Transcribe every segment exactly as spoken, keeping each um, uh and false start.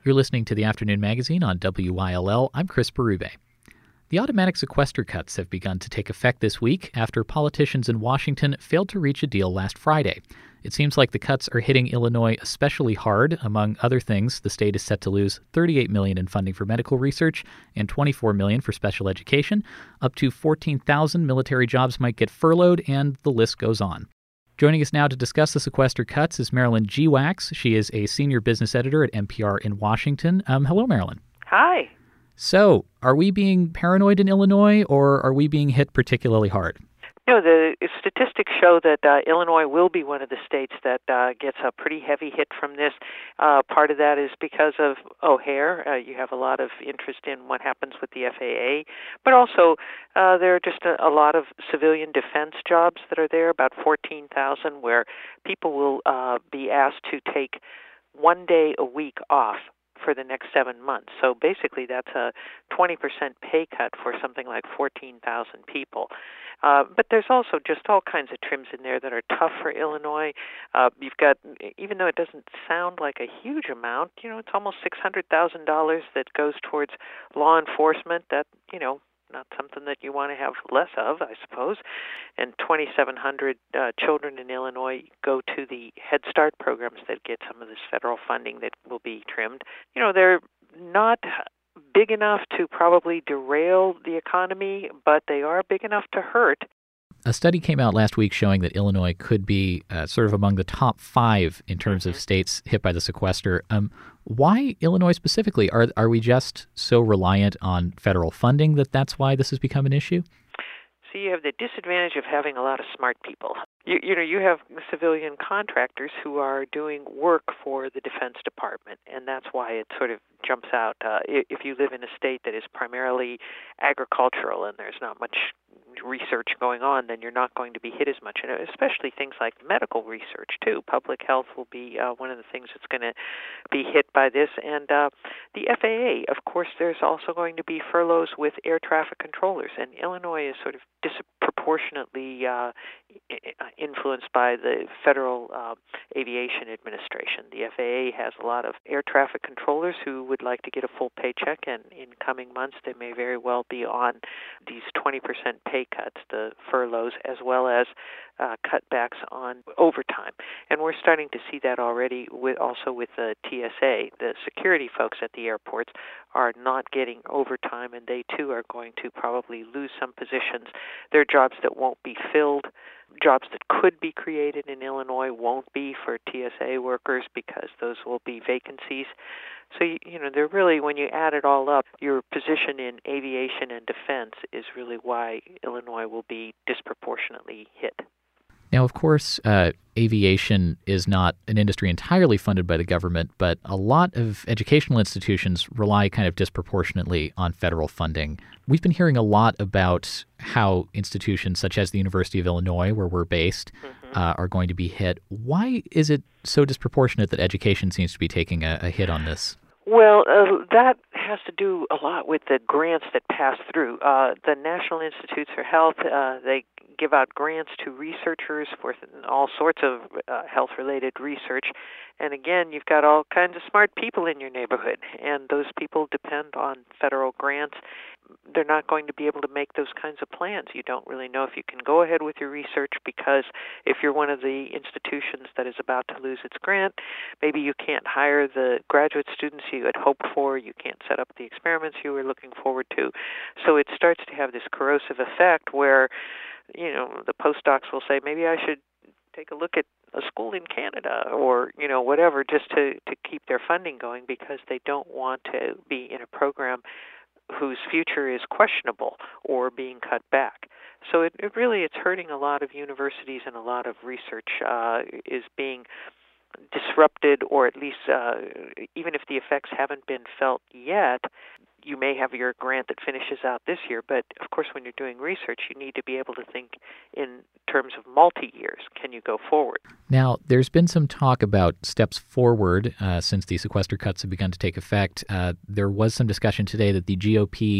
You're listening to the Afternoon Magazine on W Y L L. I'm Chris Berube. The automatic sequester cuts have begun to take effect this week after politicians in Washington failed to reach a deal last Friday. It seems like the cuts are hitting Illinois especially hard. Among other things, the state is set to lose thirty-eight million dollars in funding for medical research and twenty-four million dollars for special education. Up to fourteen thousand military jobs might get furloughed, and the list goes on. Joining us now to discuss the sequester cuts is Marilyn Geewax. She is a senior business editor at N P R in Washington. Um, hello, Marilyn. Hi. So, are we being paranoid in Illinois, or are we being hit particularly hard? No, the statistics show that uh, Illinois will be one of the states that uh, gets a pretty heavy hit from this. Uh, part of that is because of O'Hare. Uh, you have a lot of interest in what happens with the F A A, but also uh, there are just a, a lot of civilian defense jobs that are there, about fourteen thousand, where people will uh, be asked to take one day a week off for the next seven months. So basically that's a twenty percent pay cut for something like fourteen thousand people. Uh, but there's also just all kinds of trims in there that are tough for Illinois. Uh, you've got, even though it doesn't sound like a huge amount, you know, it's almost six hundred thousand dollars that goes towards law enforcement. That, you know, not something that you want to have less of, I suppose. And twenty-seven hundred uh, children in Illinois go to the Head Start programs that get some of this federal funding that will be trimmed. You know, they're not big enough to probably derail the economy, but they are big enough to hurt. A study came out last week showing that Illinois could be uh, sort of among the top five in terms mm-hmm. of states hit by the sequester. Um, why Illinois specifically? Are are we just so reliant on federal funding that that's why this has become an issue? So you have the disadvantage of having a lot of smart people. You, you know, you have civilian contractors who are doing work for the Defense Department, and that's why it sort of jumps out. Uh, if you live in a state that is primarily agricultural and there's not much research going on, then you're not going to be hit as much, and especially things like medical research, too. Public health will be uh, one of the things that's going to be hit by this. And uh, the F A A, of course, there's also going to be furloughs with air traffic controllers, and Illinois is sort of disproportionately uh, influenced by the Federal uh, Aviation Administration. The F A A has a lot of air traffic controllers who would like to get a full paycheck, and in coming months they may very well be on these twenty percent pay cuts, the furloughs, as well as uh, cutbacks on overtime. And we're starting to see that already with also with the T S A. The security folks at the airports are not getting overtime, and they too are going to probably lose some positions. There are jobs that won't be filled. Jobs that could be created in Illinois won't be for T S A workers because those will be vacancies. So, you, you know, they're really, when you add it all up, your position in aviation and defense is really why Illinois will be disproportionately hit. Now, of course, uh, aviation is not an industry entirely funded by the government, but a lot of educational institutions rely kind of disproportionately on federal funding. We've been hearing a lot about how institutions such as the University of Illinois, where we're based, mm-hmm. uh, are going to be hit. Why is it so disproportionate that education seems to be taking a, a hit on this? Well, uh, that has to do a lot with the grants that pass through. Uh, the National Institutes for Health, uh, they give out grants to researchers for all sorts of uh, health-related research. And again, you've got all kinds of smart people in your neighborhood, and those people depend on federal grants. They're not going to be able to make those kinds of plans. You don't really know if you can go ahead with your research because if you're one of the institutions that is about to lose its grant, maybe you can't hire the graduate students you had hoped for, you can't set up the experiments you were looking forward to. So it starts to have this corrosive effect where, you know, the postdocs will say, maybe I should take a look at a school in Canada or, you know, whatever, just to, to keep their funding going because they don't want to be in a program whose future is questionable or being cut back. So it, it really, it's hurting a lot of universities, and a lot of research uh, is being disrupted, or at least uh, even if the effects haven't been felt yet, you may have your grant that finishes out this year, but of course when you're doing research, you need to be able to think in terms of multi-years. Can you go forward? Now, there's been some talk about steps forward uh, since the sequester cuts have begun to take effect. Uh, there was some discussion today that the G O P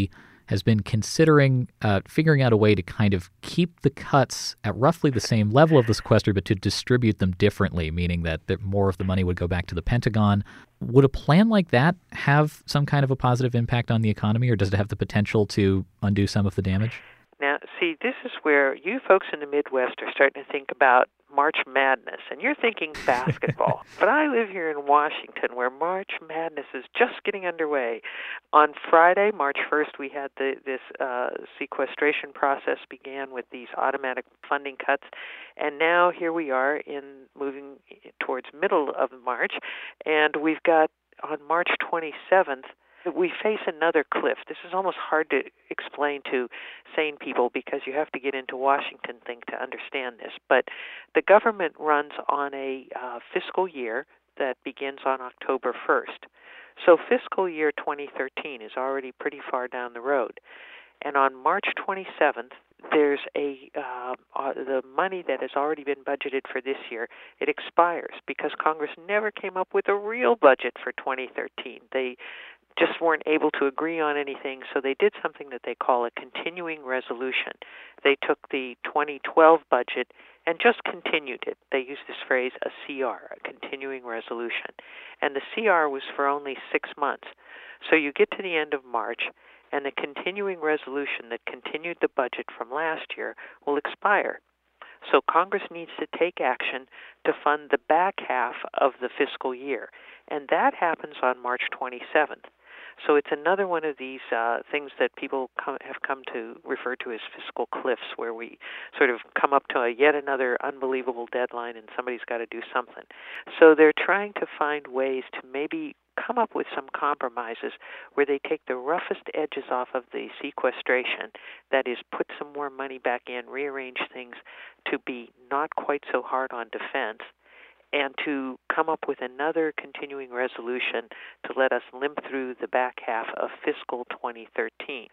has been considering uh, figuring out a way to kind of keep the cuts at roughly the same level of the sequester, but to distribute them differently, meaning that, that more of the money would go back to the Pentagon. Would a plan like that have some kind of a positive impact on the economy, or does it have the potential to undo some of the damage? Now, see, this is where you folks in the Midwest are starting to think about March Madness, and you're thinking basketball. But I live here in Washington, where March Madness is just getting underway. On Friday, March first, we had the, this uh, sequestration process began with these automatic funding cuts, and now here we are in moving towards middle of March, and we've got on March twenty-seventh, we face another cliff. This is almost hard to explain to sane people because you have to get into Washington think to understand this. But the government runs on a uh, fiscal year that begins on October first. So fiscal year twenty thirteen is already pretty far down the road. And on March twenty-seventh, there's a uh, uh, the money that has already been budgeted for this year, it expires because Congress never came up with a real budget for twenty thirteen. They just weren't able to agree on anything, so they did something that they call a continuing resolution. They took the twenty twelve budget and just continued it. They used this phrase, a C R, a continuing resolution. And the C R was for only six months. So you get to the end of March, and the continuing resolution that continued the budget from last year will expire. So Congress needs to take action to fund the back half of the fiscal year, and that happens on March twenty-seventh. So it's another one of these uh, things that people come, have come to refer to as fiscal cliffs, where we sort of come up to a yet another unbelievable deadline and somebody's got to do something. So they're trying to find ways to maybe come up with some compromises where they take the roughest edges off of the sequestration, that is, put some more money back in, rearrange things to be not quite so hard on defense, and to come up with another continuing resolution to let us limp through the back half of fiscal twenty thirteen.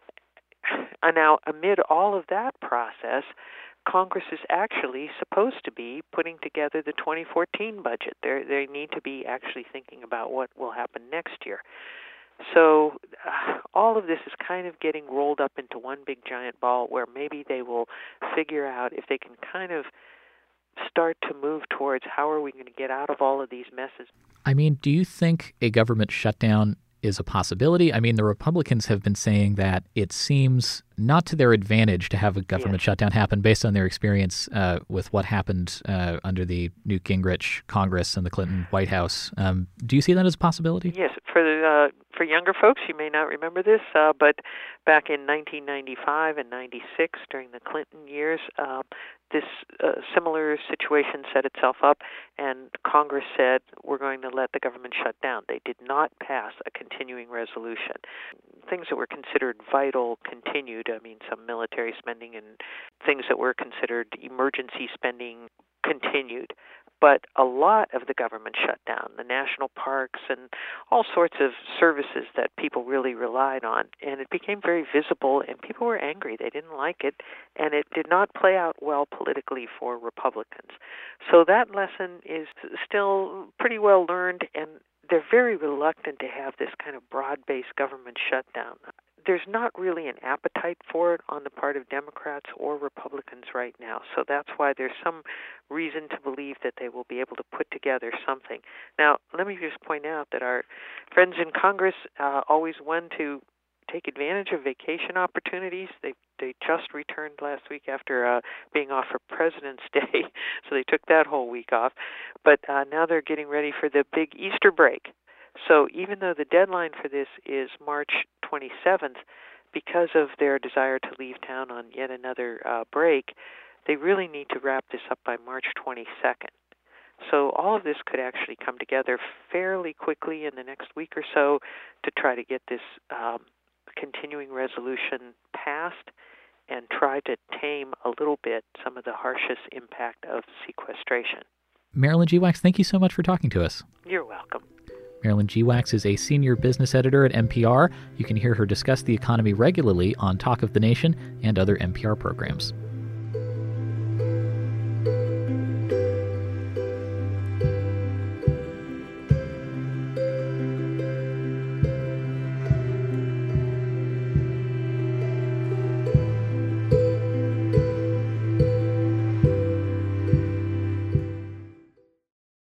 And now, amid all of that process, Congress is actually supposed to be putting together the twenty fourteen budget. They're, they need to be actually thinking about what will happen next year. So uh, all of this is kind of getting rolled up into one big giant ball where maybe they will figure out if they can kind of start to move towards how are we going to get out of all of these messes. I mean, do you think a government shutdown is a possibility? I mean, the Republicans have been saying that it seems not to their advantage to have a government yes. shutdown happen based on their experience uh, with what happened uh, under the Newt Gingrich Congress and the Clinton White House. Um, do you see that as a possibility? Yes. For the, uh, for younger folks, you may not remember this, uh, but back in nineteen ninety-five and ninety-six, during the Clinton years, uh, this uh, similar situation set itself up, and Congress said, we're going to let the government shut down. They did not pass a continuing resolution. Things that were considered vital continued. I mean, some military spending and things that were considered emergency spending continued. But a lot of the government shut down, the national parks and all sorts of services that people really relied on. And it became very visible, and people were angry. They didn't like it, and it did not play out well politically for Republicans. So that lesson is still pretty well learned, and they're very reluctant to have this kind of broad-based government shutdown. There's not really an appetite for it on the part of Democrats or Republicans right now. So that's why there's some reason to believe that they will be able to put together something. Now, let me just point out that our friends in Congress uh, always want to take advantage of vacation opportunities. They they just returned last week after uh, being off for President's Day, so they took that whole week off. But uh, now they're getting ready for the big Easter break. So even though the deadline for this is March twenty-seventh, because of their desire to leave town on yet another uh, break, they really need to wrap this up by March twenty-second. So all of this could actually come together fairly quickly in the next week or so to try to get this um, continuing resolution passed and try to tame a little bit some of the harshest impact of sequestration. Marilyn Geewax, thank you so much for talking to us. You're welcome. Marilyn Geewax is a senior business editor at N P R. You can hear her discuss the economy regularly on Talk of the Nation and other N P R programs.